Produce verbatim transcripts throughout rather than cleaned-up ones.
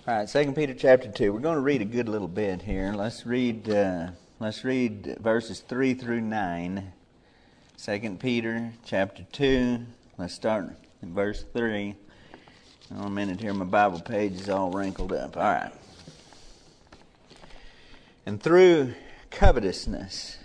All right, Second Peter chapter two. We're going to read a good little bit here. Let's read. Uh, let's read verses three through nine. Second Peter chapter two. Let's start in verse three. In a minute here, my Bible page is all wrinkled up. All right. And through covetousness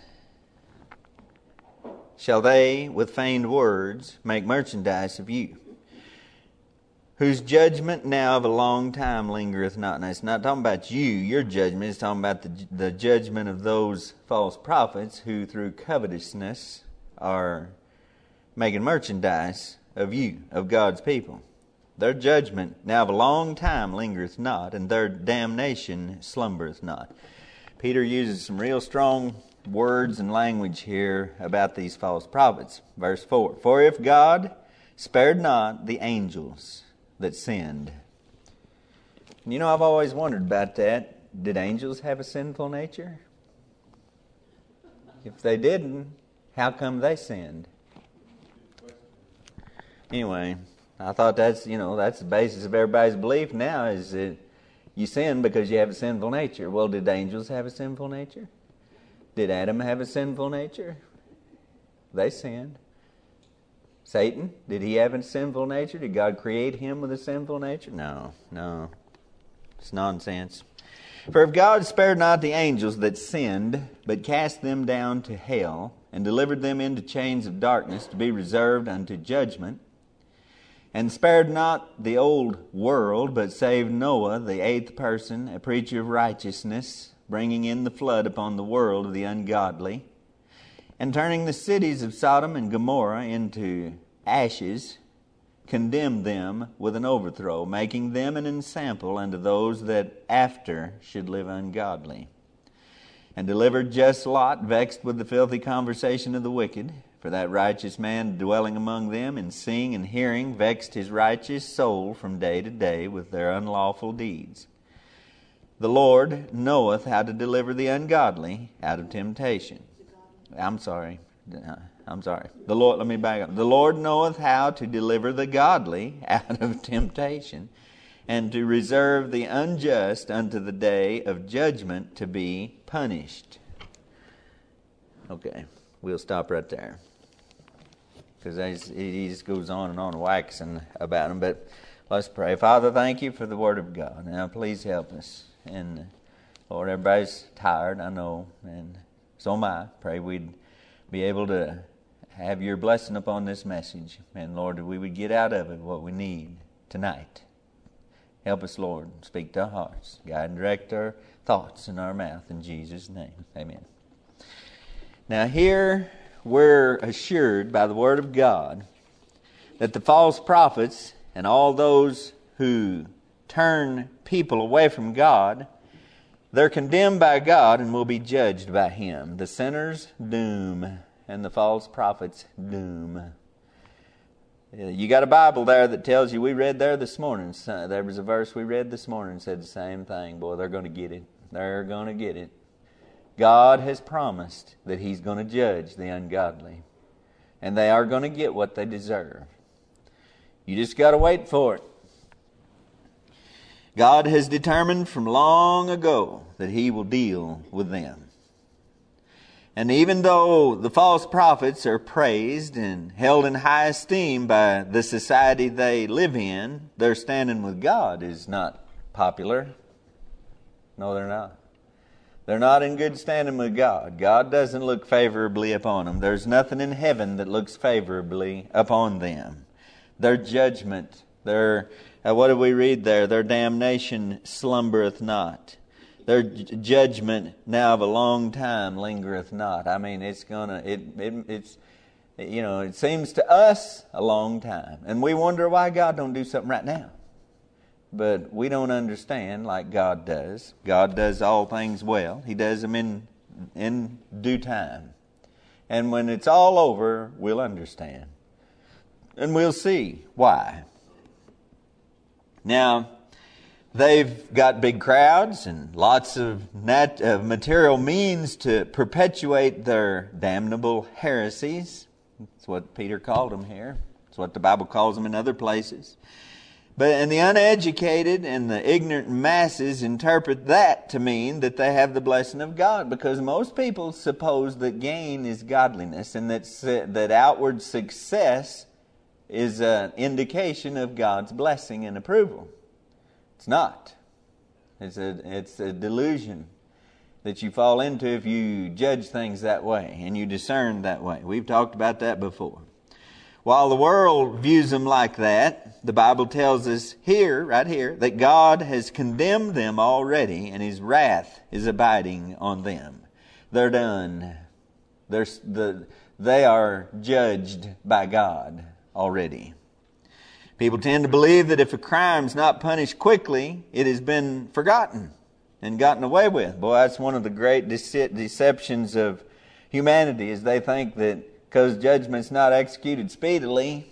shall they, with feigned words, make merchandise of you, whose judgment now of a long time lingereth not. Now, it's not talking about you, your judgment. It's talking about the, the judgment of those false prophets who, through covetousness, are making merchandise of you, of God's people. Their judgment now of a long time lingereth not, and their damnation slumbereth not. Peter uses some real strong words and language here about these false prophets. Verse four, for if God spared not the angels that sinned. You know, I've always wondered about that. Did angels have a sinful nature? If they didn't, how come they sinned? Anyway, I thought that's, you know, that's the basis of everybody's belief now, is that you sin because you have a sinful nature. Well, did angels have a sinful nature? Did Adam have a sinful nature? They sinned. Satan, did he have a sinful nature? Did God create him with a sinful nature? No, no. It's nonsense. For if God spared not the angels that sinned, but cast them down to hell, and delivered them into chains of darkness to be reserved unto judgment, and spared not the old world, but saved Noah, the eighth person, a preacher of righteousness, bringing in the flood upon the world of the ungodly, and turning the cities of Sodom and Gomorrah into ashes, condemned them with an overthrow, making them an ensample unto those that after should live ungodly. And delivered just Lot, vexed with the filthy conversation of the wicked, for that righteous man dwelling among them, and seeing and hearing, vexed his righteous soul from day to day with their unlawful deeds. The Lord knoweth how to deliver the ungodly out of temptation. I'm sorry. I'm sorry. The Lord, let me back up. The Lord knoweth how to deliver the godly out of temptation, and to reserve the unjust unto the day of judgment to be punished. Okay, we'll stop right there, because he just goes on and on waxing about them. But let's pray. Father, thank you for the Word of God. Now please help us. And Lord, everybody's tired, I know, and so am I. Pray we'd be able to have your blessing upon this message. And Lord, that we would get out of it what we need tonight. Help us, Lord. Speak to our hearts. Guide and direct our thoughts in our mouth. In Jesus' name, amen. Now here we're assured by the Word of God that the false prophets and all those who turn people away from God, they're condemned by God and will be judged by Him. The sinner's doom and the false prophet's doom. You got a Bible there that tells you, we read there this morning, there was a verse we read this morning that said the same thing. Boy, they're going to get it. They're going to get it. God has promised that He's going to judge the ungodly. And they are going to get what they deserve. You just got to wait for it. God has determined from long ago that He will deal with them. And even though the false prophets are praised and held in high esteem by the society they live in, their standing with God is not popular. No, they're not. They're not in good standing with God. God doesn't look favorably upon them. There's nothing in heaven that looks favorably upon them. Their judgment, their, uh, what do we read there? Their damnation slumbereth not. Their j- judgment now of a long time lingereth not. I mean, it's gonna, it, it, it's, you know, it seems to us a long time. And we wonder why God don't do something right now. But we don't understand like God does. God does all things well. He does them in, in due time. And when it's all over, we'll understand. And we'll see why. Now, they've got big crowds and lots of nat- uh, material means to perpetuate their damnable heresies. That's what Peter called them here. That's what the Bible calls them in other places. But and the uneducated and the ignorant masses interpret that to mean that they have the blessing of God, because most people suppose that gain is godliness and that that outward success is an indication of God's blessing and approval. It's not. It's a it's a delusion that you fall into if you judge things that way and you discern that way. We've talked about that before. While the world views them like that, the Bible tells us here, right here, that God has condemned them already and His wrath is abiding on them. They're done. They're, the, they are judged by God already. People tend to believe that if a crime's not punished quickly, it has been forgotten and gotten away with. Boy, that's one of the great dece- deceptions of humanity, is they think that because judgment's not executed speedily,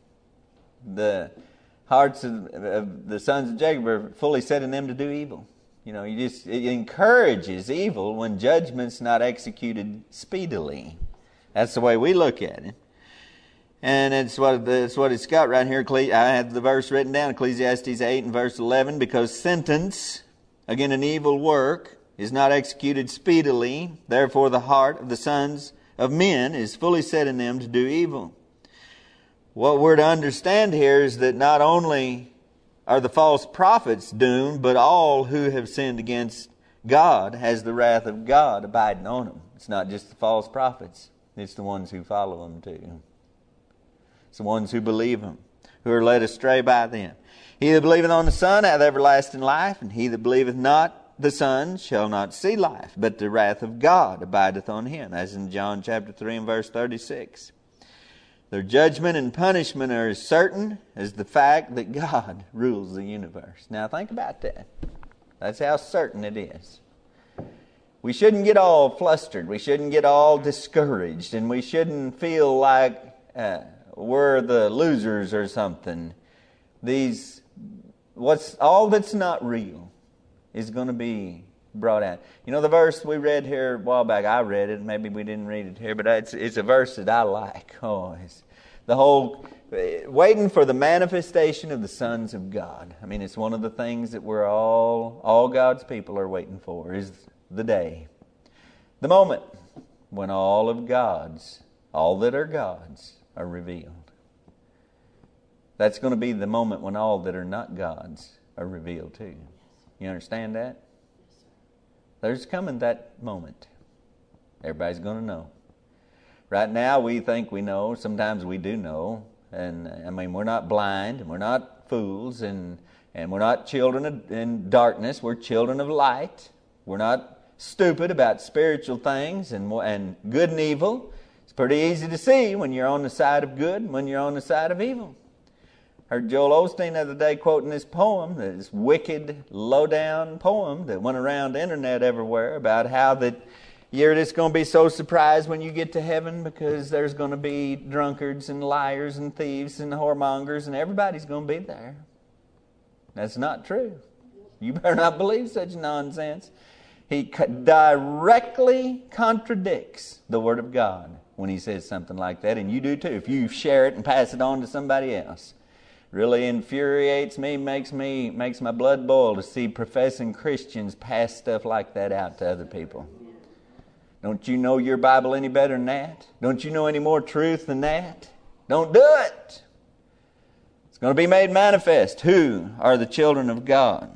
the hearts of, of the sons of Jacob are fully set in them to do evil. You know, you just it encourages evil when judgment's not executed speedily. That's the way we look at it. And it's what it's what it's got right here. I have the verse written down, Ecclesiastes eight and verse eleven, because sentence against an evil work is not executed speedily, therefore the heart of the sons of men is fully set in them to do evil. What we're to understand here is that not only are the false prophets doomed, but all who have sinned against God has the wrath of God abiding on them. It's not just the false prophets. It's the ones who follow them too. It's the ones who believe them, who are led astray by them. He that believeth on the Son hath everlasting life, and he that believeth not the Son shall not see life, but the wrath of God abideth on him, as in John chapter three and verse thirty-six. Their judgment and punishment are as certain as the fact that God rules the universe. Now think about that. That's how certain it is. We shouldn't get all flustered. We shouldn't get all discouraged. And we shouldn't feel like uh, we're the losers or something. These, what's all that's not real is going to be brought out. You know the verse we read here a while back, I read it, maybe we didn't read it here, but it's, it's a verse that I like. Oh, it's the whole, waiting for the manifestation of the sons of God. I mean, it's one of the things that we're all, all God's people are waiting for, is the day, the moment when all of God's, all that are God's, are revealed. That's going to be the moment when all that are not God's are revealed too. You understand that? There's coming that moment. Everybody's going to know. Right now we think we know. Sometimes we do know. And I mean, we're not blind and we're not fools and, and we're not children of, in darkness. We're children of light. We're not stupid about spiritual things and, and good and evil. It's pretty easy to see when you're on the side of good and when you're on the side of evil. Heard Joel Osteen the other day quoting this poem, this wicked, low-down poem that went around the internet everywhere about how that you're just going to be so surprised when you get to heaven because there's going to be drunkards and liars and thieves and whoremongers and everybody's going to be there. That's not true. You better not believe such nonsense. He directly contradicts the Word of God when he says something like that, and you do too if you share it and pass it on to somebody else. Really infuriates me, makes me makes my blood boil to see professing Christians pass stuff like that out to other people. Don't you know your Bible any better than that? Don't you know any more truth than that? Don't do it. It's going to be made manifest who are the children of God.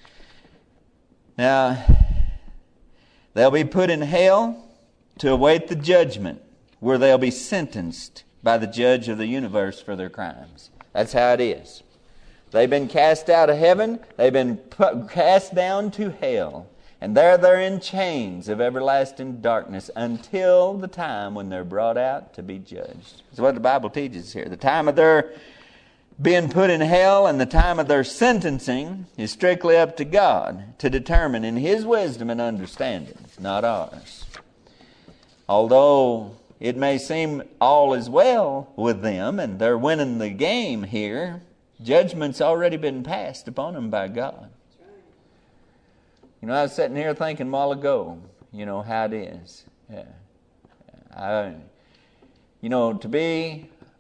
Now, they'll be put in hell to await the judgment where they'll be sentenced by the judge of the universe for their crimes. That's how it is. They've been cast out of heaven. They've been put, cast down to hell. And there they're in chains of everlasting darkness until the time when they're brought out to be judged. That's what the Bible teaches here. The time of their being put in hell and the time of their sentencing is strictly up to God to determine in His wisdom and understanding, not ours. Although it may seem all is well with them and they're winning the game here, judgment's already been passed upon them by God. You know, I was sitting here thinking a while ago, you know, how it is. Yeah. I, you know, to be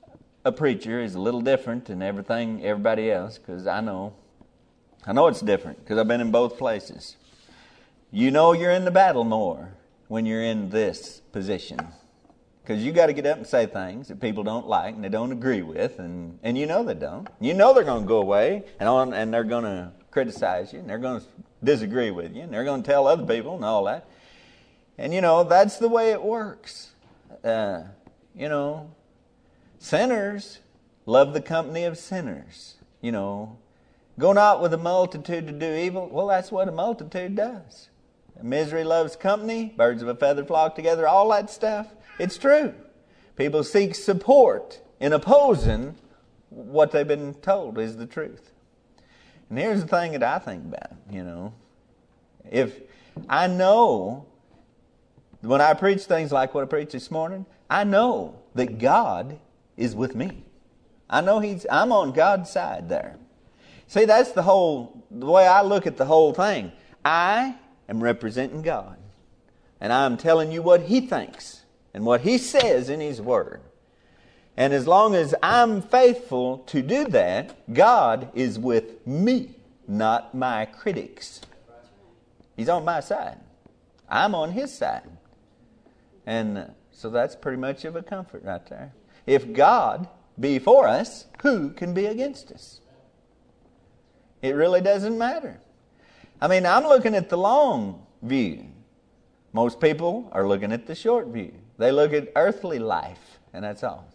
a preacher is a little different than everything, everybody else, because I know, I know it's different, because I've been in both places. You know you're in the battle more when you're in this position, because you got to get up and say things that people don't like and they don't agree with, and, and you know they don't. You know they're going to go away, and on, and they're going to criticize you, and they're going to disagree with you, and they're going to tell other people and all that. And, you know, that's the way it works. Uh, you know, sinners love the company of sinners. You know, go not with a multitude to do evil. Well, that's what a multitude does. Misery loves company. Birds of a feather flock together. All that stuff. It's true. People seek support in opposing what they've been told is the truth. And here's the thing that I think about, you know. If I know, when I preach things like what I preached this morning, I know that God is with me. I know He's, I'm on God's side there. See, that's the whole, the way I look at the whole thing. I am representing God. And I'm telling you what He thinks and what He says in His Word. And as long as I'm faithful to do that, God is with me, not my critics. He's on my side. I'm on His side. And so that's pretty much of a comfort right there. If God be for us, who can be against us? It really doesn't matter. I mean, I'm looking at the long view. Most people are looking at the short view. They look at earthly life, and that's all.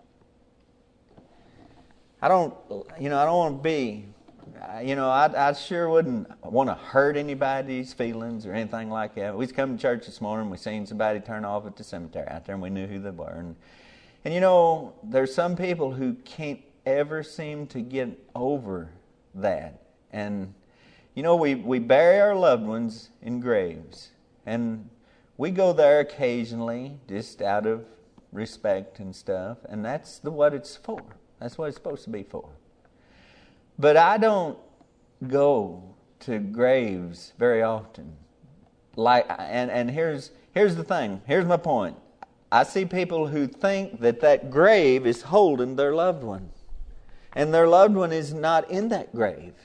I don't, you know, I don't want to be, you know, I, I sure wouldn't want to hurt anybody's feelings or anything like that. We was coming to church this morning, we seen somebody turn off at the cemetery out there, and we knew who they were. And, and you know, there's some people who can't ever seem to get over that. And, you know, we, we bury our loved ones in graves. And we go there occasionally, just out of respect and stuff. And that's the what it's for. That's what it's supposed to be for. But I don't go to graves very often. Like, and, and here's here's the thing. Here's my point. I see people who think that that grave is holding their loved one. And their loved one is not in that grave.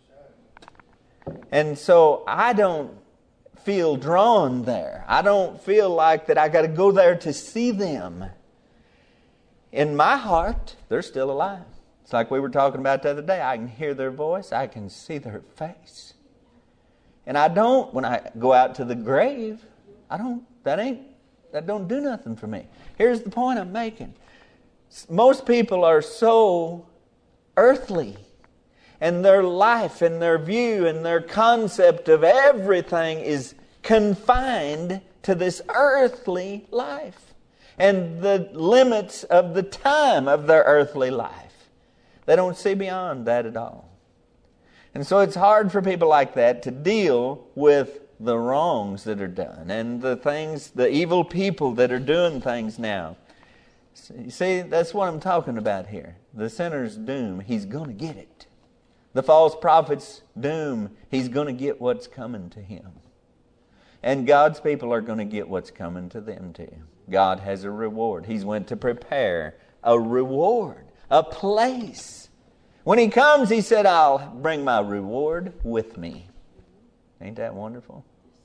And so I don't feel drawn there. I don't feel like that I got to go there to see them. In my heart, they're still alive. It's like we were talking about the other day. I can hear their voice. I can see their face. And I don't, when I go out to the grave, I don't, that ain't, that don't do nothing for me. Here's the point I'm making. Most people are so earthly. And their life and their view and their concept of everything is confined to this earthly life. And the limits of the time of their earthly life. They don't see beyond that at all. And so it's hard for people like that to deal with the wrongs that are done and the things, the evil people that are doing things now. You see, that's what I'm talking about here. The sinner's doom, he's going to get it. The false prophet's doom, he's going to get what's coming to him. And God's people are going to get what's coming to them too. God has a reward. He's went to prepare a reward, a place. When He comes, He said, I'll bring my reward with me. Ain't that wonderful?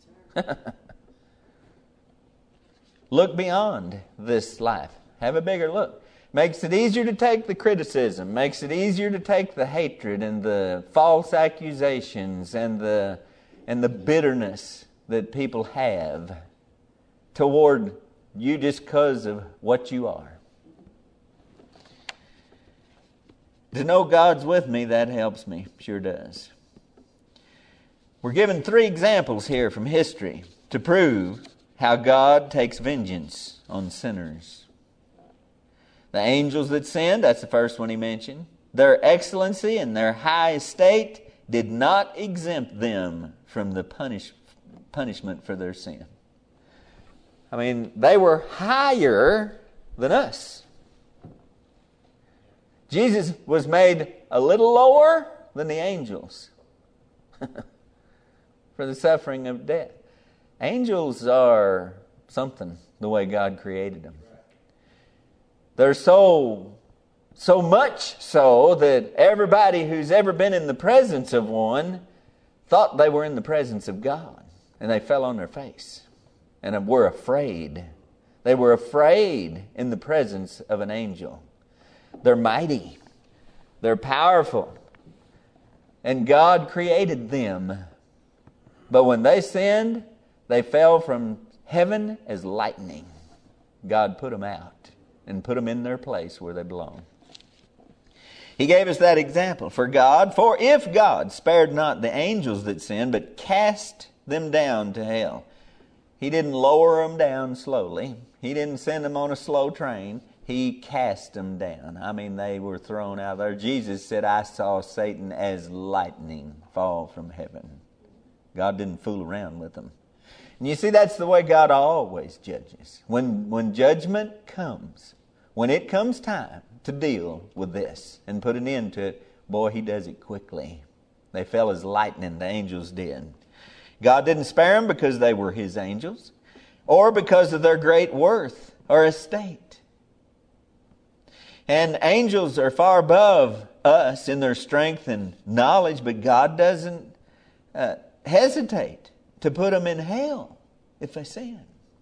Look beyond this life. Have a bigger look. Makes it easier to take the criticism. Makes it easier to take the hatred and the false accusations and the, and the bitterness that people have toward you just because of what you are. To know God's with me, that helps me. Sure does. We're given three examples here from history to prove how God takes vengeance on sinners. The angels that sinned, that's the first one He mentioned. Their excellency and their high estate did not exempt them from the punish, punishment for their sin. I mean, they were higher than us. Jesus was made a little lower than the angels for the suffering of death. Angels are something, the way God created them. They're so So much so that everybody who's ever been in the presence of one thought they were in the presence of God. And they fell on their face and were afraid. They were afraid in the presence of an angel. They're mighty. They're powerful. And God created them. But when they sinned, they fell from heaven as lightning. God put them out and put them in their place where they belong. He gave us that example. For God, for if God spared not the angels that sinned, but cast them down to hell. He didn't lower them down slowly. He didn't send them on a slow train. He cast them down. I mean, they were thrown out there. Jesus said, I saw Satan as lightning fall from heaven. God didn't fool around with them. And you see, that's the way God always judges. When, when judgment comes, when it comes time to deal with this and put an end to it, boy, He does it quickly. They fell as lightning, the angels did. God didn't spare them because they were His angels or because of their great worth or estate. And angels are far above us in their strength and knowledge, but God doesn't uh, hesitate to put them in hell if they sin.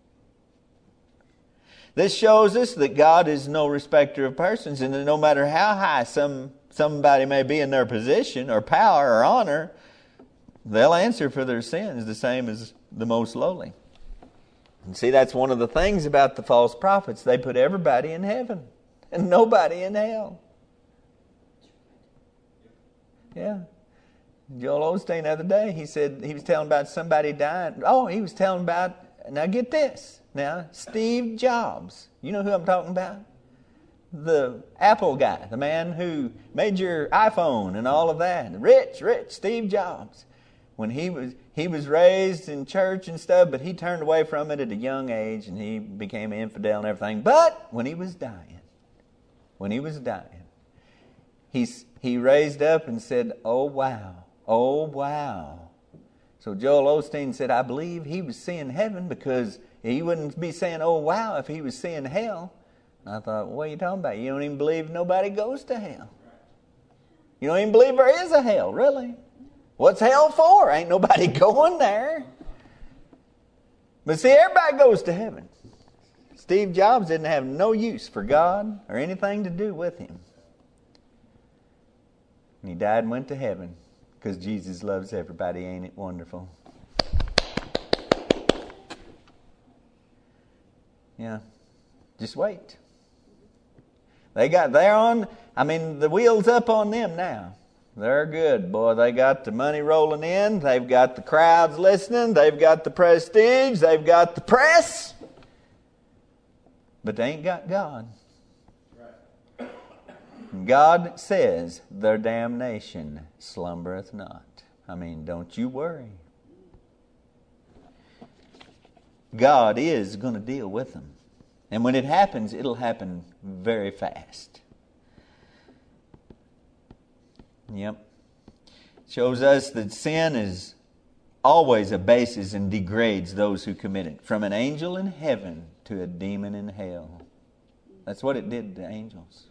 This shows us that God is no respecter of persons, and that no matter how high some somebody may be in their position or power or honor, they'll answer for their sins the same as the most lowly. And see, that's one of the things about the false prophets. They put everybody in heaven and nobody in hell. Yeah. Joel Osteen the other day, he said, he was telling about somebody dying. Oh, he was telling about, now get this. Now, Steve Jobs. You know who I'm talking about? The Apple guy, the man who made your iPhone and all of that. Rich, rich Steve Jobs. When he was he was raised in church and stuff, but he turned away from it at a young age and he became an infidel and everything. But when he was dying, when he was dying, he, he raised up and said, oh, wow, oh, wow. So Joel Osteen said, I believe he was seeing heaven because he wouldn't be saying, oh, wow, if he was seeing hell. And I thought, what are you talking about? You don't even believe nobody goes to hell. You don't even believe there is a hell, really. What's hell for? Ain't nobody going there. But see, everybody goes to heaven. Steve Jobs didn't have no use for God or anything to do with Him. And he died and went to heaven because Jesus loves everybody. Ain't it wonderful? Yeah. Just wait. They got, they're on, I mean, the wheel's up on them now. They're good, boy. They got the money rolling in. They've got the crowds listening. They've got the prestige. They've got the press. But they ain't got God. And God says, their damnation slumbereth not. I mean, don't you worry. God is going to deal with them. And when it happens, it'll happen very fast. Yep. Shows us that sin is always abases and degrades those who commit it. From an angel in heaven to a demon in hell. That's what it did to angels.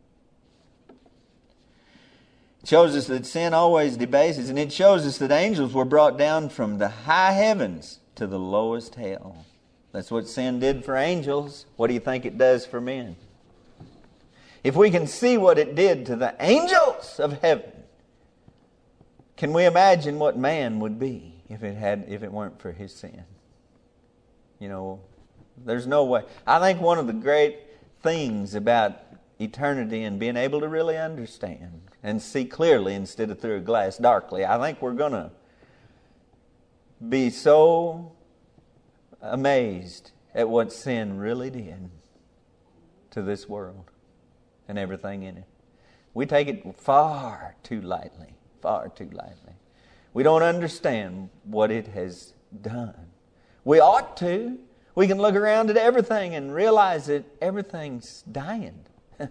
It shows us that sin always debases, and it shows us that angels were brought down from the high heavens to the lowest hell. That's what sin did for angels. What do you think it does for men? If we can see what it did to the angels of heaven, can we imagine what man would be if it had if it weren't for his sin? You know, there's no way. I think one of the great things about eternity and being able to really understand and see clearly instead of through a glass darkly, I think we're going to be so amazed at what sin really did to this world and everything in it. We take it far too lightly, far too lightly. We don't understand what it has done. We ought to. We can look around at everything and realize that everything's dying.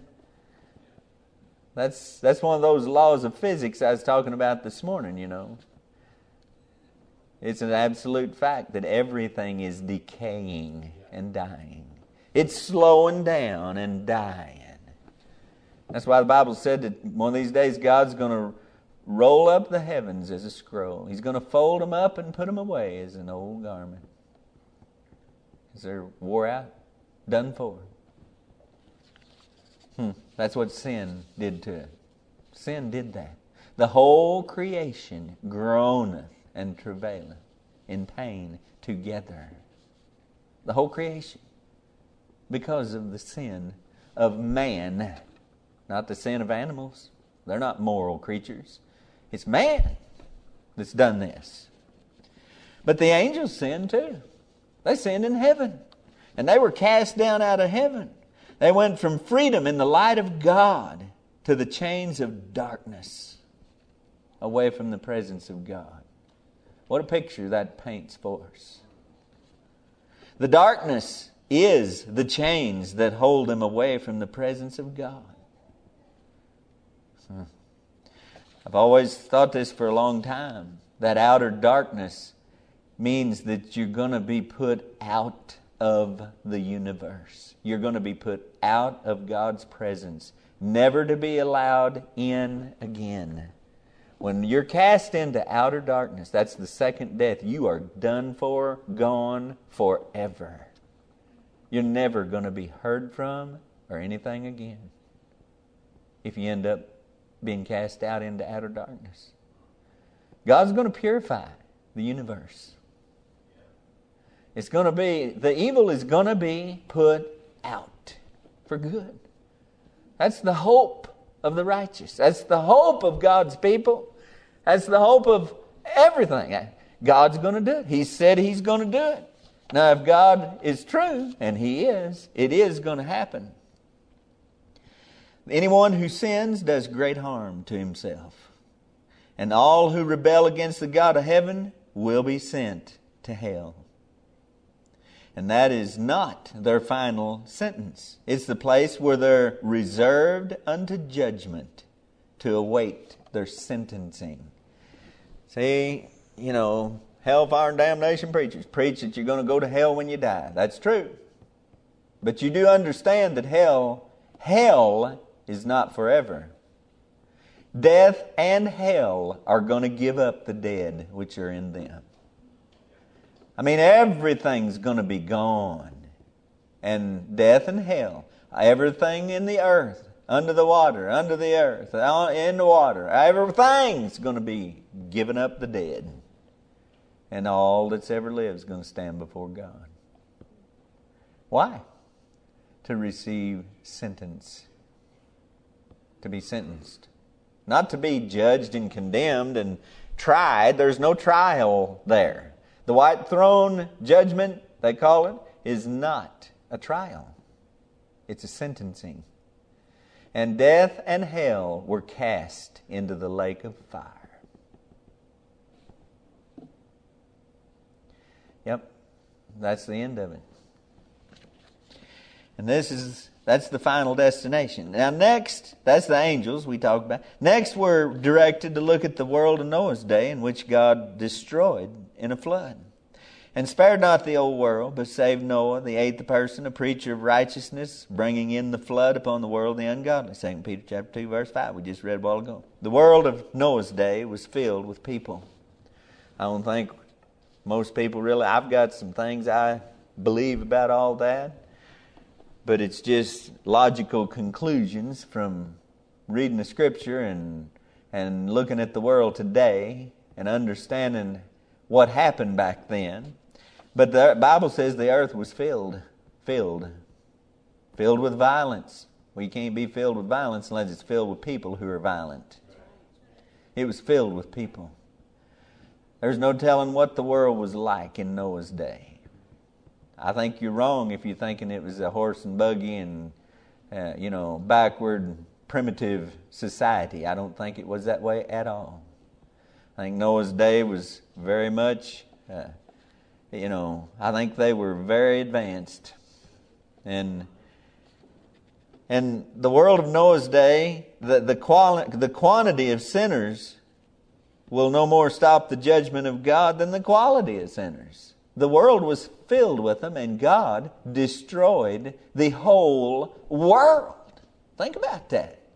That's that's one of those laws of physics I was talking about this morning, you know. It's an absolute fact that everything is decaying and dying. It's slowing down and dying. That's why the Bible said that one of these days God's going to roll up the heavens as a scroll. He's going to fold them up and put them away as an old garment. Because they're wore out, done for. Hmm. That's what sin did to it. Sin did that. The whole creation groaneth and travaileth in pain together. The whole creation. Because of the sin of man. Not the sin of animals. They're not moral creatures. It's man that's done this. But the angels sinned too. They sinned in heaven. And they were cast down out of heaven. They went from freedom in the light of God to the chains of darkness, away from the presence of God. What a picture that paints for us. The darkness is the chains that hold them away from the presence of God. Hmm. I've always thought this for a long time, that outer darkness means that you're going to be put out of the universe. You're going to be put out of God's presence, never to be allowed in again. When you're cast into outer darkness, that's the second death. You are done for, gone forever. You're never going to be heard from or anything again if you end up being cast out into outer darkness. God's going to purify the universe. It's going to be, the evil is going to be put out for good. That's the hope of the righteous. That's the hope of God's people. That's the hope of everything. God's going to do it. He said He's going to do it. Now, if God is true, and He is, it is going to happen. Anyone who sins does great harm to himself. And all who rebel against the God of heaven will be sent to hell. And that is not their final sentence. It's the place where they're reserved unto judgment to await their sentencing. See, you know, hellfire and damnation preachers preach that you're going to go to hell when you die. That's true. But you do understand that hell, hell is not forever. Death and hell are going to give up the dead which are in them. I mean, everything's going to be gone. And death and hell, everything in the earth, under the water, under the earth, in the water, everything's going to be giving up the dead. And all that's ever lived is going to stand before God. Why? To receive sentence. To be sentenced. Not to be judged and condemned and tried. There's no trial there. The white throne judgment, they call it, is not a trial. It's a sentencing. And death and hell were cast into the lake of fire. Yep, that's the end of it. And this is that's the final destination. Now next, that's the angels we talked about. Next we're directed to look at the world of Noah's day, in which God destroyed in a flood. And spared not the old world, but saved Noah, the eighth person, a preacher of righteousness, bringing in the flood upon the world of the ungodly. Second Peter chapter two, verse five, we just read a while ago. The world of Noah's day was filled with people. I don't think most people really, I've got some things I believe about all that, but it's just logical conclusions from reading the Scripture and and looking at the world today and understanding what happened back then. But the Bible says the earth was filled, filled, filled with violence. Well, you can't be filled with violence unless it's filled with people who are violent. It was filled with people. There's no telling what the world was like in Noah's day. I think you're wrong if you're thinking it was a horse and buggy and, uh, you know, backward, primitive society. I don't think it was that way at all. I think Noah's day was very much, uh, you know, I think they were very advanced. And and the world of Noah's day, the the, quali- the quantity of sinners will no more stop the judgment of God than the quality of sinners. The world was filled with them, and God destroyed the whole world. Think about that.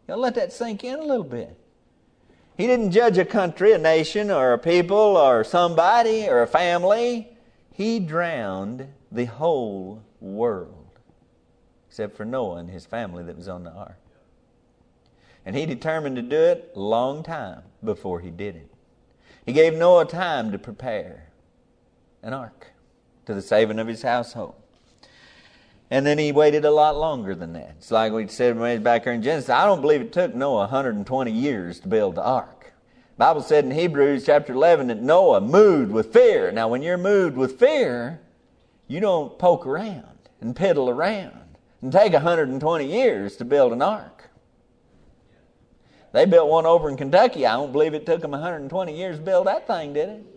You know, let that sink in a little bit. He didn't judge a country, a nation, or a people, or somebody, or a family. He drowned the whole world, except for Noah and his family that was on the ark. And he determined to do it a long time before he did it. He gave Noah time to prepare an ark to the saving of his household. And then he waited a lot longer than that. It's like we said way back here in Genesis. I don't believe it took Noah one hundred twenty years to build the ark. The Bible said in Hebrews chapter eleven that Noah moved with fear. Now when you're moved with fear, you don't poke around and piddle around and take one hundred twenty years to build an ark. They built one over in Kentucky. I don't believe it took them one hundred twenty years to build that thing, did it?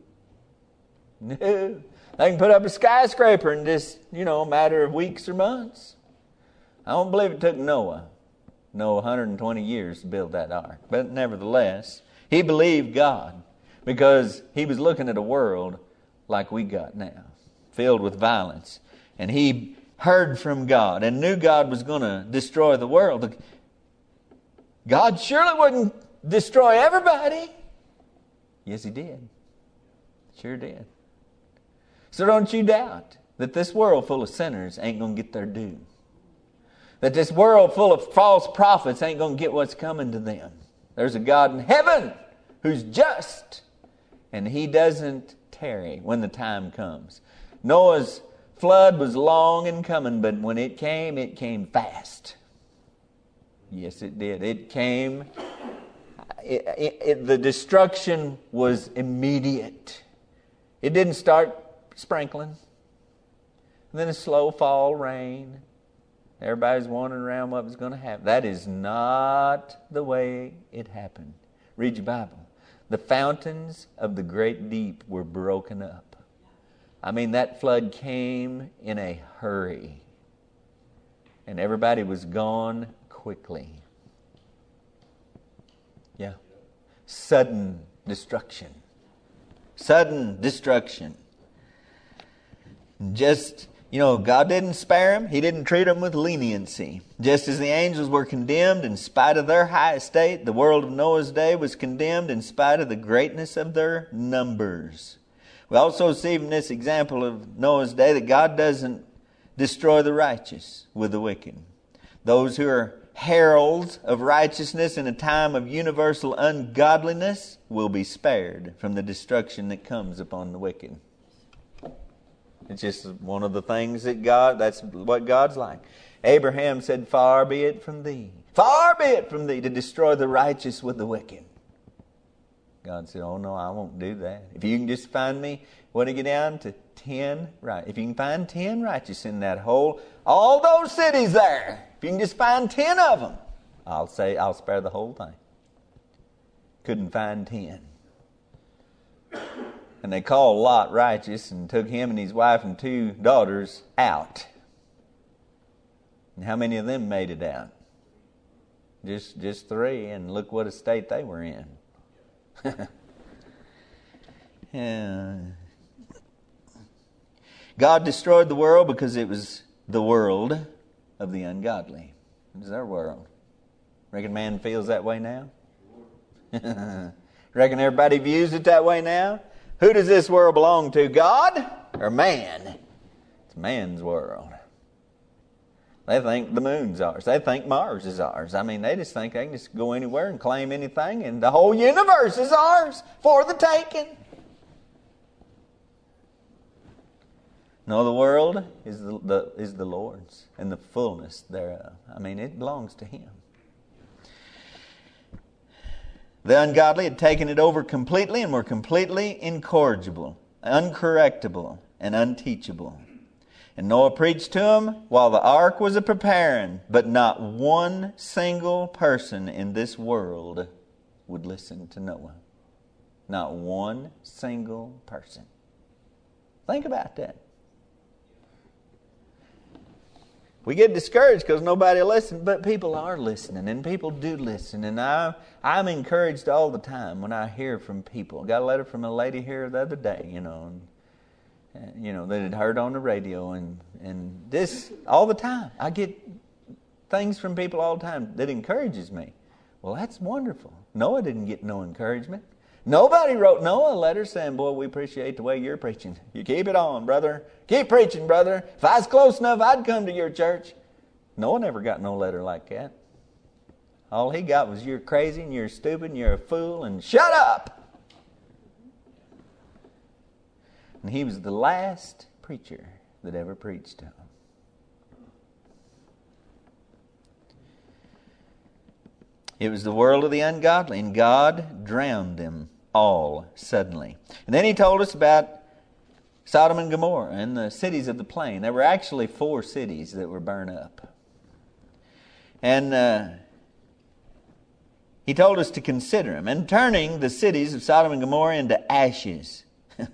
No. They can put up a skyscraper in just, you know, a matter of weeks or months. I don't believe it took Noah, no, one hundred twenty years to build that ark. But nevertheless, he believed God because he was looking at a world like we got now, filled with violence. And he heard from God and knew God was going to destroy the world. God surely wouldn't destroy everybody. Yes, he did. Sure did. So don't you doubt that this world full of sinners ain't going to get their due. That this world full of false prophets ain't going to get what's coming to them. There's a God in heaven who's just, and he doesn't tarry when the time comes. Noah's flood was long in coming, but when it came, it came fast. Yes, it did. It came, it, it, it, the destruction was immediate. It didn't start sprinkling, and then a slow fall rain. Everybody's wondering around what was going to happen. That is not the way it happened. Read your Bible. The fountains of the great deep were broken up. I mean, that flood came in a hurry, and everybody was gone quickly. Yeah. Sudden destruction. Sudden destruction. Just, you know, God didn't spare them. He didn't treat them with leniency. Just as the angels were condemned in spite of their high estate, the world of Noah's day was condemned in spite of the greatness of their numbers. We also see from this example of Noah's day that God doesn't destroy the righteous with the wicked. Those who are heralds of righteousness in a time of universal ungodliness will be spared from the destruction that comes upon the wicked. It's just one of the things that God, that's what God's like. Abraham said, far be it from thee, far be it from thee to destroy the righteous with the wicked. God said, oh no, I won't do that. If you can just find me, what do you get down to? Ten right. If you can find ten righteous in that whole, all those cities there, if you can just find ten of them, I'll say, I'll spare the whole thing. Couldn't find ten. And they called Lot righteous and took him and his wife and two daughters out. And how many of them made it out? Just just three, and look what a state they were in. Yeah. God destroyed the world because it was the world of the ungodly. It was their world. Reckon man feels that way now? Reckon everybody views it that way now? Who does this world belong to, God or man? It's man's world. They think the moon's ours. They think Mars is ours. I mean, they just think they can just go anywhere and claim anything, and the whole universe is ours for the taking. No, the world is the, the is the Lord's and the fullness thereof. I mean, it belongs to Him. The ungodly had taken it over completely and were completely incorrigible, uncorrectable, and unteachable. And Noah preached to them while the ark was a-preparing, but not one single person in this world would listen to Noah. Not one single person. Think about that. We get discouraged because nobody listens, but people are listening, and people do listen. And I, I'm encouraged all the time when I hear from people. Got a letter from a lady here the other day, you know, and, you know, that had heard on the radio, and and this all the time. I get things from people all the time that encourages me. Well, that's wonderful. Noah didn't get no encouragement. Nobody wrote Noah a letter saying, boy, we appreciate the way you're preaching. You keep it on, brother. Keep preaching, brother. If I was close enough, I'd come to your church. Noah never got no letter like that. All he got was, you're crazy and you're stupid and you're a fool and shut up. And he was the last preacher that ever preached to him. It was the world of the ungodly, and God drowned them all suddenly. And then he told us about Sodom and Gomorrah and the cities of the plain. There were actually four cities that were burned up. And uh, he told us to consider them. And turning the cities of Sodom and Gomorrah into ashes.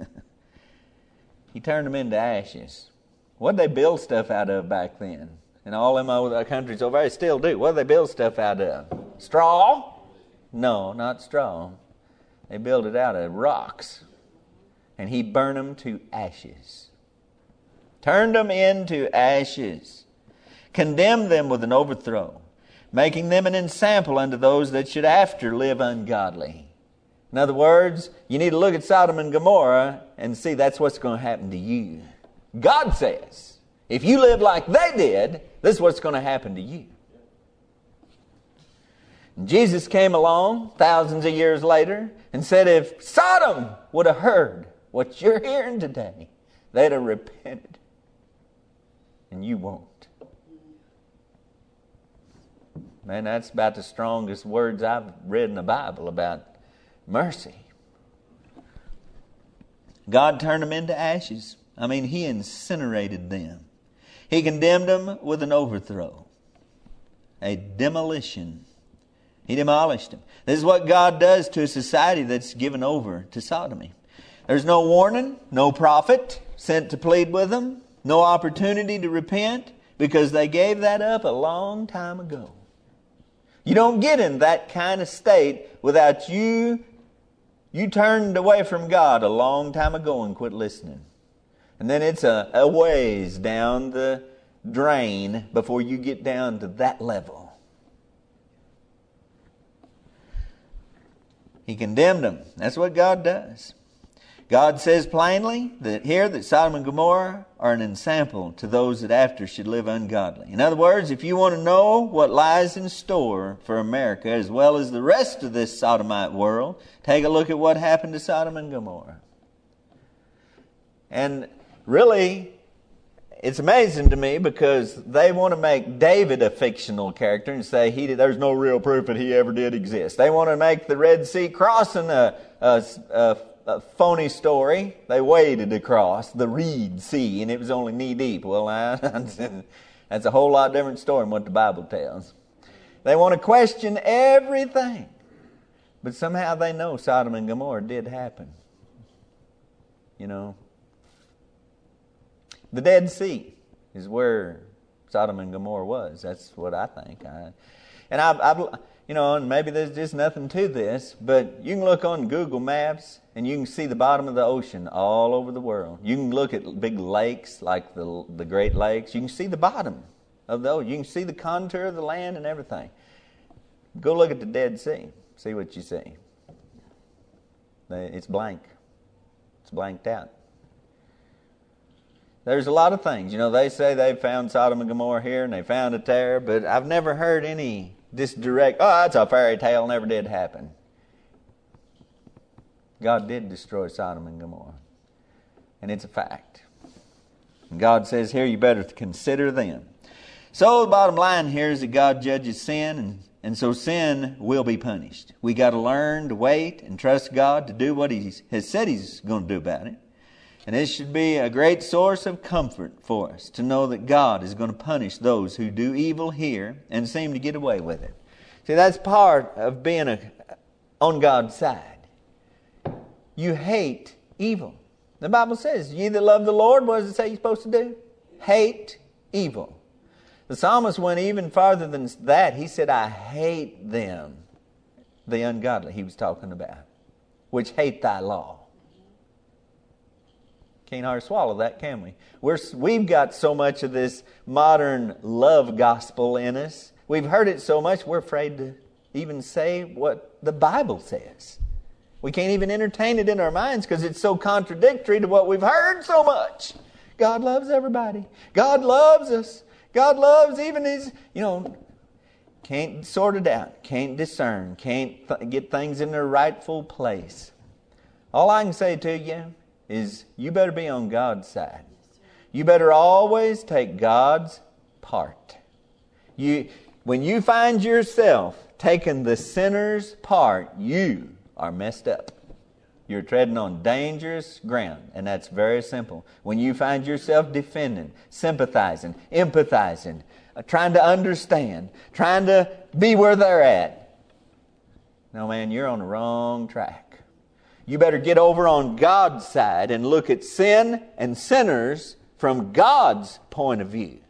He turned them into ashes. What did they build stuff out of back then? And all them other countries over there still do. What do they build stuff out of? Straw? No, not straw. They build it out of rocks. And he burned them to ashes. Turned them into ashes. Condemned them with an overthrow, making them an ensample unto those that should after live ungodly. In other words, you need to look at Sodom and Gomorrah and see that's what's going to happen to you. God says, if you live like they did, this is what's going to happen to you. And Jesus came along thousands of years later and said, if Sodom would have heard what you're hearing today, they'd have repented. And you won't. Man, that's about the strongest words I've read in the Bible about mercy. God turned them into ashes. I mean, he incinerated them. He condemned them with an overthrow, a demolition. He demolished them. This is what God does to a society that's given over to sodomy. There's no warning, no prophet sent to plead with them, no opportunity to repent, because they gave that up a long time ago. You don't get in that kind of state without you, you turned away from God a long time ago and quit listening. And then it's a, a ways down the drain before you get down to that level. He condemned them. That's what God does. God says plainly that here that Sodom and Gomorrah are an ensample to those that after should live ungodly. In other words, if you want to know what lies in store for America as well as the rest of this sodomite world, take a look at what happened to Sodom and Gomorrah. And really, it's amazing to me because they want to make David a fictional character and say he did, there's no real proof that he ever did exist. They want to make the Red Sea crossing a, a, a A phony story. They waded across the Reed Sea and it was only knee deep. Well, that's a whole lot different story than what the Bible tells. They want to question everything. But somehow they know Sodom and Gomorrah did happen. You know. The Dead Sea is where Sodom and Gomorrah was. That's what I think. I, and I've, I've You know, and maybe there's just nothing to this, but you can look on Google Maps and you can see the bottom of the ocean all over the world. You can look at big lakes like the the Great Lakes. You can see the bottom of the ocean. You can see the contour of the land and everything. Go look at the Dead Sea. See what you see. It's blank. It's blanked out. There's a lot of things. You know, they say they found Sodom and Gomorrah here and they found it there, but I've never heard any this direct, oh, that's a fairy tale, never did happen. God did destroy Sodom and Gomorrah. And it's a fact. And God says here, you better consider them. So the bottom line here is that God judges sin, and, and so sin will be punished. We got to learn to wait and trust God to do what He has said He's going to do about it. And this should be a great source of comfort for us to know that God is going to punish those who do evil here and seem to get away with it. See, that's part of being a, on God's side. You hate evil. The Bible says, ye that love the Lord, what does it say you're supposed to do? Hate evil. The psalmist went even farther than that. He said, I hate them, the ungodly he was talking about, which hate thy law. Can't hardly swallow that, can we? We're, we've got so much of this modern love gospel in us We've heard it so much, we're afraid to even say what the Bible says. We can't even entertain it in our minds because it's so contradictory to what we've heard so much. God loves everybody. God loves us. God loves even His, you know, can't sort it out, can't discern, can't th- get things in their rightful place. All I can say to you is you better be on God's side. You better always take God's part. You, when you find yourself taking the sinner's part, you are messed up. You're treading on dangerous ground, and that's very simple. When you find yourself defending, sympathizing, empathizing, uh, trying to understand, trying to be where they're at, no, man, you're on the wrong track. You better get over on God's side and look at sin and sinners from God's point of view.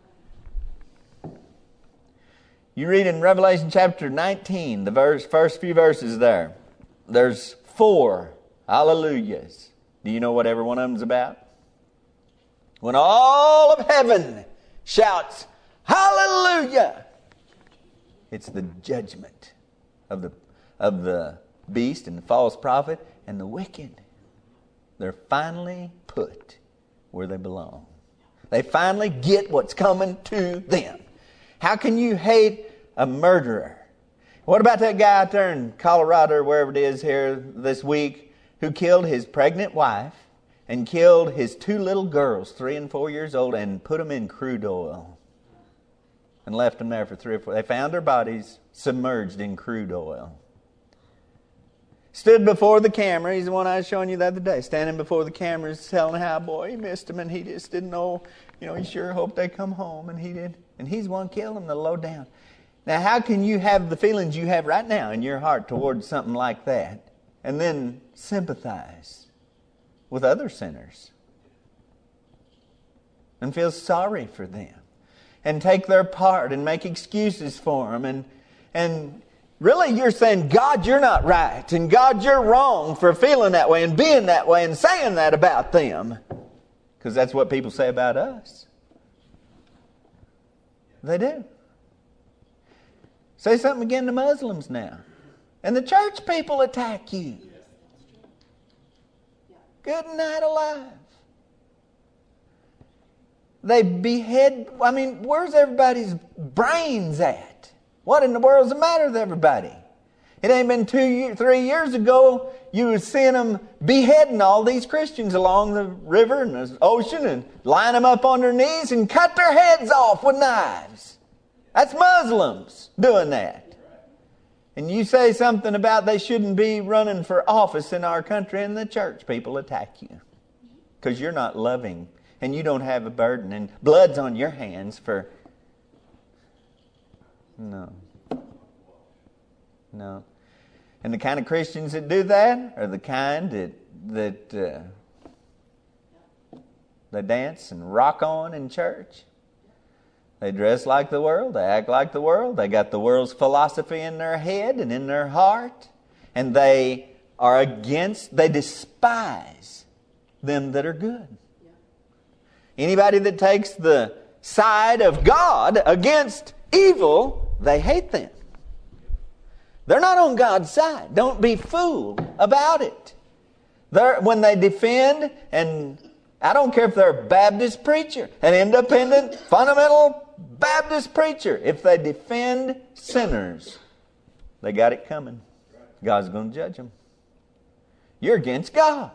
You read in Revelation chapter nineteen, the verse, first few verses there. There's four hallelujahs. Do you know what every one of them's about? When all of heaven shouts, hallelujah! It's the judgment of the, of the beast and the false prophet and the wicked. They're finally put where they belong. They finally get what's coming to them. How can you hate a murderer? What about that guy out there in Colorado or wherever it is here this week who killed his pregnant wife and killed his two little girls, three and four years old, and put them in crude oil and left them there for three or four? They found their bodies submerged in crude oil. Stood before the camera. He's the one I was showing you the other day. Standing before the cameras telling how, boy, he missed him and he just didn't know. You know, he sure hoped they'd come home, and he did. And he's the one killed him, the low down. Now, how can you have the feelings you have right now in your heart towards something like that and then sympathize with other sinners and feel sorry for them and take their part and make excuses for them? And, and really you're saying, God, you're not right, and God, you're wrong for feeling that way and being that way and saying that about them. Because that's what people say about us. They do. Say something again to Muslims now, and the church people attack you. Good night alive. They behead. I mean, where's everybody's brains at? What in the world's the matter with everybody? It ain't been two, three years ago you were seeing them beheading all these Christians along the river and the ocean and line them up on their knees and cut their heads off with knives. That's Muslims doing that. And you say something about they shouldn't be running for office in our country, and the church people attack you because you're not loving and you don't have a burden and blood's on your hands for... No. No. And the kind of Christians that do that are the kind that that uh, they dance and rock on in church. They dress like the world. They act like the world. They got the world's philosophy in their head and in their heart. And they are against, they despise them that are good. Yeah. Anybody that takes the side of God against evil, they hate them. They're not on God's side. Don't be fooled about it. They're, when they defend, and I don't care if they're a Baptist preacher, an independent, fundamental Baptist preacher, if they defend sinners, they got it coming. God's going to judge them. You're against God.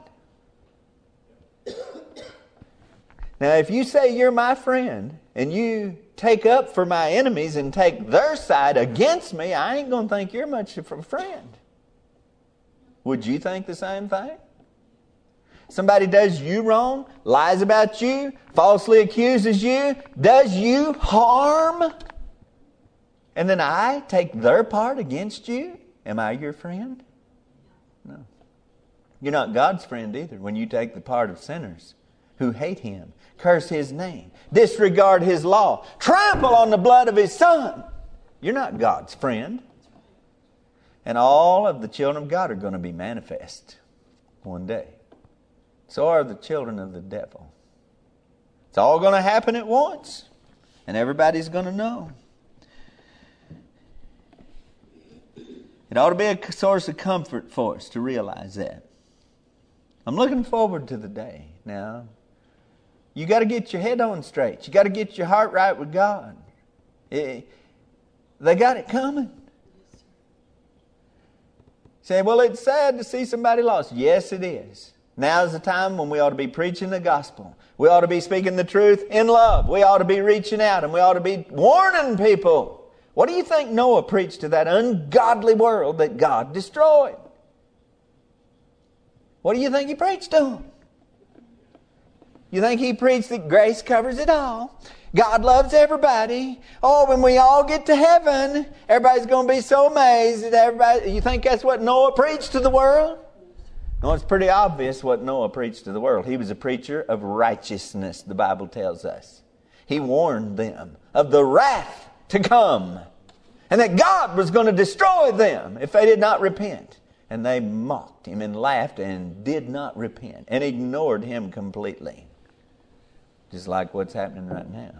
Now, if you say you're my friend and you take up for my enemies and take their side against me, I ain't going to think you're much of a friend. Would you think the same thing? Somebody does you wrong, lies about you, falsely accuses you, does you harm, and then I take their part against you? Am I your friend? No. You're not God's friend either when you take the part of sinners who hate Him, curse His name, disregard His law, trample on the blood of His Son. You're not God's friend. And all of the children of God are going to be manifest one day. So are the children of the devil. It's all going to happen at once. And everybody's going to know. It ought to be a source of comfort for us to realize that. I'm looking forward to the day. Now, you got to get your head on straight. You got to get your heart right with God. It, they got it coming. Say, well, it's sad to see somebody lost. Yes, it is. Now's the time when we ought to be preaching the gospel. We ought to be speaking the truth in love. We ought to be reaching out and we ought to be warning people. What do you think Noah preached to that ungodly world that God destroyed? What do you think he preached to them? You think he preached that grace covers it all? God loves everybody. Oh, when we all get to heaven, everybody's going to be so amazed at everybody. You think that's what Noah preached to the world? No, it's pretty obvious what Noah preached to the world. He was a preacher of righteousness, the Bible tells us. He warned them of the wrath to come, and that God was going to destroy them if they did not repent. And they mocked him and laughed and did not repent and ignored him completely. Just like what's happening right now.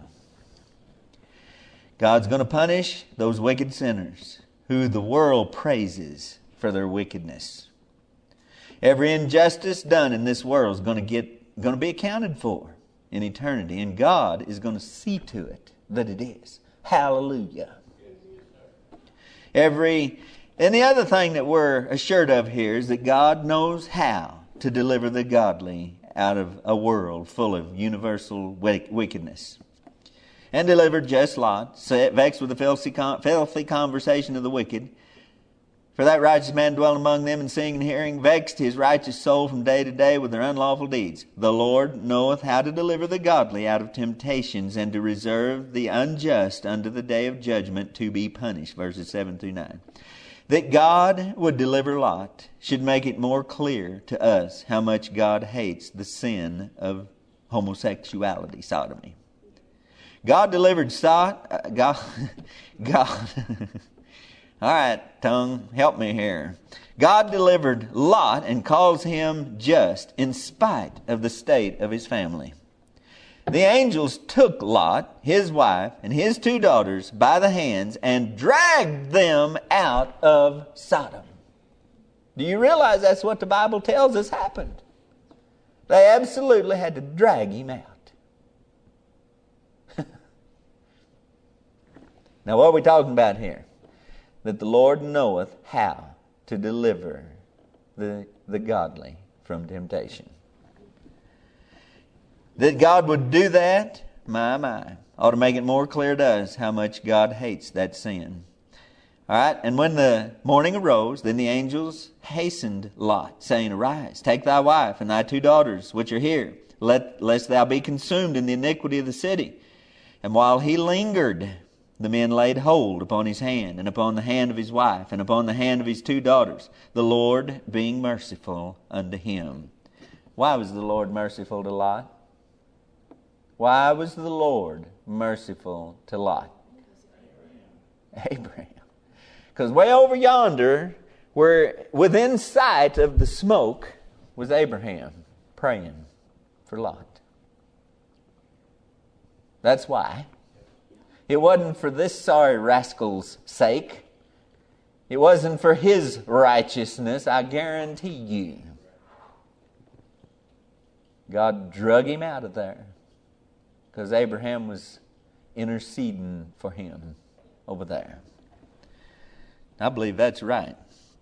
God's going to punish those wicked sinners who the world praises for their wickedness. Every injustice done in this world is going to get going to be accounted for in eternity, and God is going to see to it that it is. Hallelujah. Every and the other thing that we're assured of here is that God knows how to deliver the godly out of a world full of universal wickedness. And delivered just Lot, vexed with the filthy, filthy conversation of the wicked. For that righteous man dwelt among them, and seeing and hearing, vexed his righteous soul from day to day with their unlawful deeds. The Lord knoweth how to deliver the godly out of temptations, and to reserve the unjust unto the day of judgment to be punished. Verses seven through nine. That God would deliver Lot should make it more clear to us how much God hates the sin of homosexuality, sodomy. God delivered Sod, uh, God, God, all right, tongue, help me here. God delivered Lot and calls him just in spite of the state of his family. The angels took Lot, his wife, and his two daughters by the hands and dragged them out of Sodom. Do you realize that's what the Bible tells us happened? They absolutely had to drag him out. Now what are we talking about here? That the Lord knoweth how to deliver the, the godly from temptation. That God would do that, my, my, ought to make it more clear to us how much God hates that sin. All right, and when the morning arose, then the angels hastened Lot, saying, Arise, take thy wife and thy two daughters, which are here, let, lest thou be consumed in the iniquity of the city. And while he lingered, the men laid hold upon his hand, and upon the hand of his wife, and upon the hand of his two daughters, the Lord being merciful unto him. Why was the Lord merciful to Lot? Why was the Lord merciful to Lot? Abraham. Because way over yonder, where within sight of the smoke, was Abraham praying for Lot. That's why. It wasn't for this sorry rascal's sake. It wasn't for his righteousness, I guarantee you. God drug him out of there because Abraham was interceding for him over there. I believe that's right.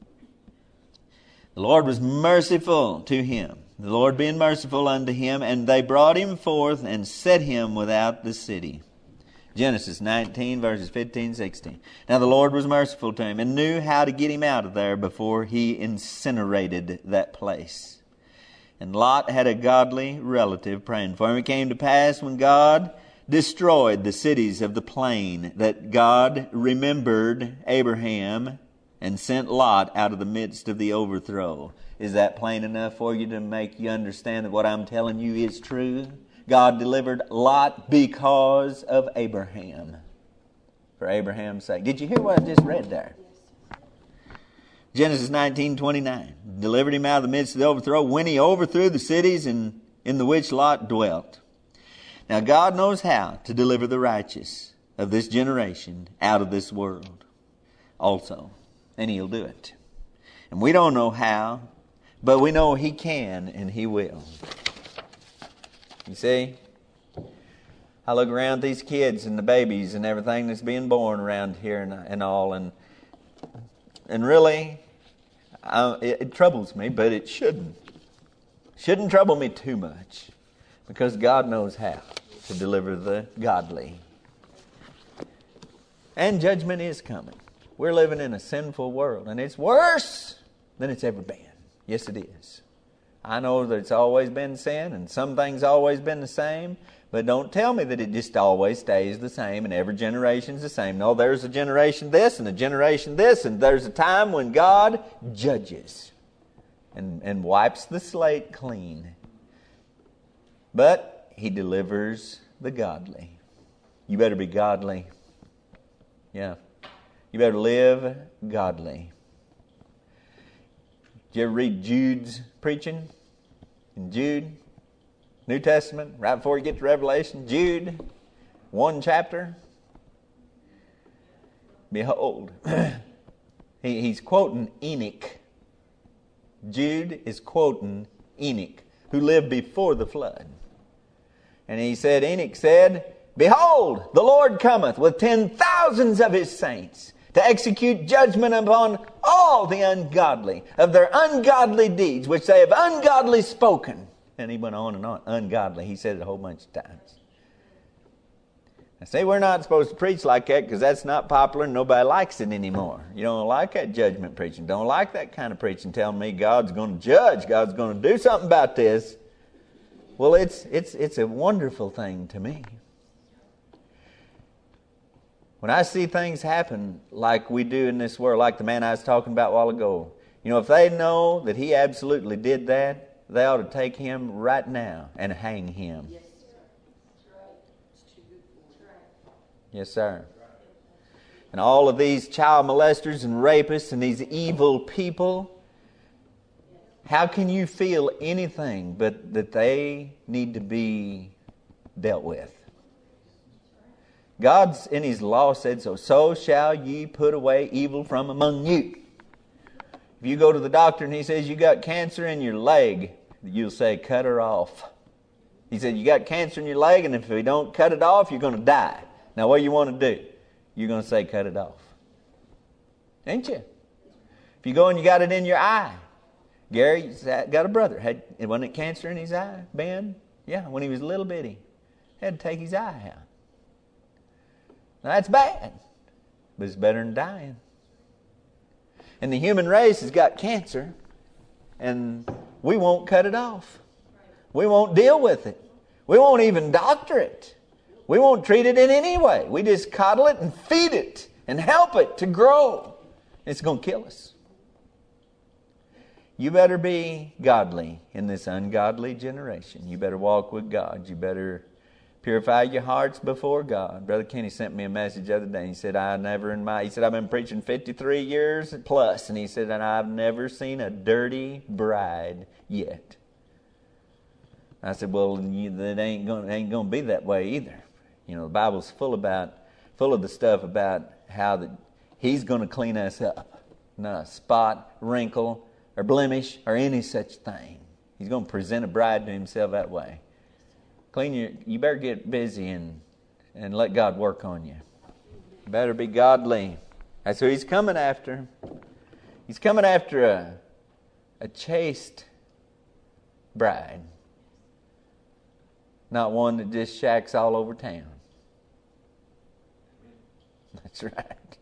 The Lord was merciful to him, the Lord being merciful unto him, and they brought him forth and set him without the city. Genesis nineteen, verses fifteen, sixteen. Now the Lord was merciful to him and knew how to get him out of there before he incinerated that place. And Lot had a godly relative praying for him. It came to pass when God destroyed the cities of the plain that God remembered Abraham and sent Lot out of the midst of the overthrow. Is that plain enough for you to make you understand that what I'm telling you is true? God delivered Lot because of Abraham. For Abraham's sake. Did you hear what I just read there? Genesis nineteen twenty-nine. Delivered him out of the midst of the overthrow when he overthrew the cities in, in the which Lot dwelt. Now God knows how to deliver the righteous of this generation out of this world also. and He'll do it. And we don't know how, but we know He can and He will. You see? I look around these kids and the babies and everything that's being born around here and, and all, and and really, I, it, it troubles me, but it shouldn't. Shouldn't trouble me too much, because God knows how to deliver the godly. And judgment is coming. We're living in a sinful world, and it's worse than it's ever been. Yes, it is. I know that it's always been sin, and some things always been the same, but don't tell me that it just always stays the same and every generation's the same. No, there's a generation this and a generation this, and there's a time when God judges and, and wipes the slate clean. But He delivers the godly. You better be godly. Yeah. You better live godly. Did you ever read Jude's preaching? In Jude, New Testament, right before you get to Revelation, Jude, one chapter. Behold, he, he's quoting Enoch. Jude is quoting Enoch, who lived before the flood. And he said, Enoch said, Behold, the Lord cometh with ten thousands of His saints, to execute judgment upon all the ungodly of their ungodly deeds, which they have ungodly spoken. And he went on and on. Ungodly. He said it a whole bunch of times. I say we're not supposed to preach like that because that's not popular and nobody likes it anymore. You don't like that judgment preaching. Don't like that kind of preaching telling me God's going to judge. God's going to do something about this. Well, it's it's it's a wonderful thing to me. When I see things happen like we do in this world, like the man I was talking about a while ago, you know, if they know that he absolutely did that, they ought to take him right now and hang him. Yes, sir. That's right. It's too good for it. Yes, sir. And all of these child molesters and rapists and these evil people, how can you feel anything but that they need to be dealt with? God's in His law said so. So shall ye put away evil from among you. If you go to the doctor and he says you got cancer in your leg, you'll say, cut her off. He said, you got cancer in your leg, and if we don't cut it off, you're going to die. Now, what do you want to do? You're going to say, cut it off. Ain't you? If you go and you got it in your eye. Gary got a brother. Had Wasn't it cancer in his eye, Ben? Yeah, when he was a little bitty. Had to take his eye out. Now, that's bad, but it's better than dying. And the human race has got cancer, and we won't cut it off. We won't deal with it. We won't even doctor it. We won't treat it in any way. We just coddle it and feed it and help it to grow. It's going to kill us. You better be godly in this ungodly generation. You better walk with God. You better purify your hearts before God. Brother Kenny sent me a message the other day. He said, I never in my, he said, I've been preaching fifty-three years plus. And he said, and I've never seen a dirty bride yet. I said, well, it ain't going, ain't going to be that way either. You know, the Bible's full about, full of the stuff about how that He's going to clean us up. Not a spot, wrinkle, or blemish, or any such thing. He's going to present a bride to Himself that way. Clean your, you better get busy and, and let God work on you. You better be godly. That's who He's coming after. He's coming after a, a chaste bride. Not one that just shacks all over town. That's right.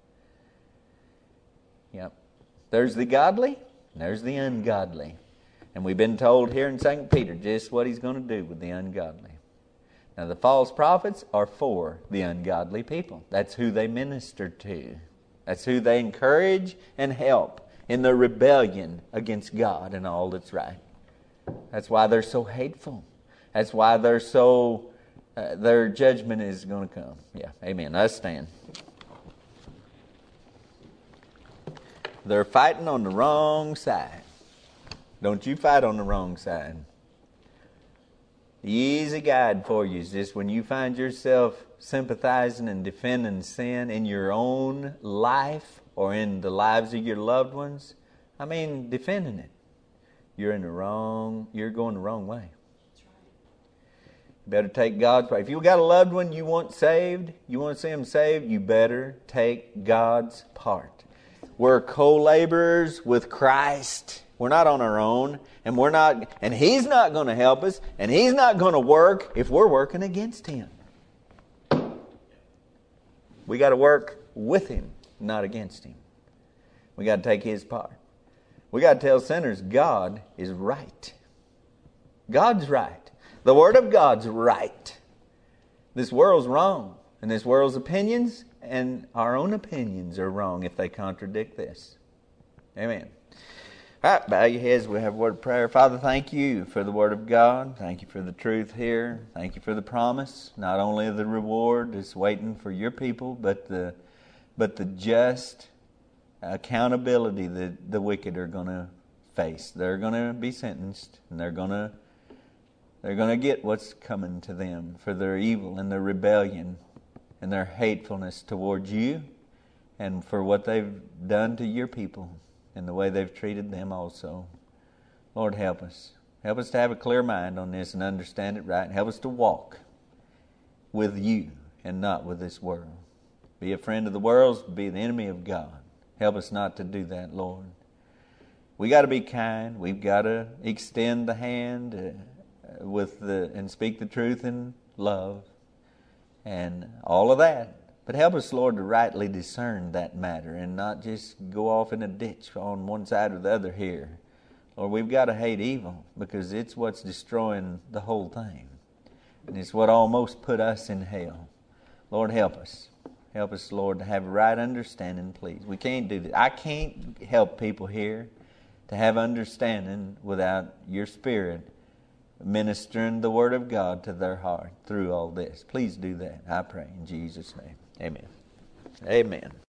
Yep. There's the godly, and there's the ungodly. And we've been told here in Second Peter just what He's going to do with the ungodly. Now, the false prophets are for the ungodly people. That's who they minister to. That's who they encourage and help in their rebellion against God and all that's right. That's why they're so hateful. That's why they're so, uh, their judgment is going to come. Yeah, amen. Let's stand. They're fighting on the wrong side. Don't you fight on the wrong side. The easy guide for you is just when you find yourself sympathizing and defending sin in your own life, or in the lives of your loved ones, I mean, defending it, you're in the wrong, you're going the wrong way. You better take God's part. If you've got a loved one you want saved, you want to see them saved, you better take God's part. We're co-laborers with Christ. We're not on our own, and we're not, and He's not going to help us, and He's not going to work if we're working against Him. We got to work with Him, not against Him. We got to take His part. We got to tell sinners God is right. God's right. The Word of God's right. This world's wrong. And this world's opinions and our own opinions are wrong if they contradict this. Amen. All right, bow your heads. We have a word of prayer. Father, thank you for the Word of God. Thank you for the truth here. Thank you for the promise, not only of the reward that's waiting for your people, but the, but the just accountability that the wicked are going to face. They're going to be sentenced, and they're going to They're going to get what's coming to them for their evil and their rebellion and their hatefulness towards you and for what they've done to your people and the way they've treated them also. Lord, help us. Help us to have a clear mind on this and understand it right. Help us to walk with you and not with this world. Be a friend of the world, be the enemy of God. Help us not to do that, Lord. We got to be kind. We've got to extend the hand uh, with the and speak the truth in love and all of that. But help us, Lord, to rightly discern that matter and not just go off in a ditch on one side or the other here. Lord, we've got to hate evil because it's what's destroying the whole thing. And it's what almost put us in hell. Lord, help us. Help us, Lord, to have right understanding, please. We can't do that. I can't help people here to have understanding without your Spirit ministering the Word of God to their heart through all this. Please do that, I pray, in Jesus' name. Amen. Amen.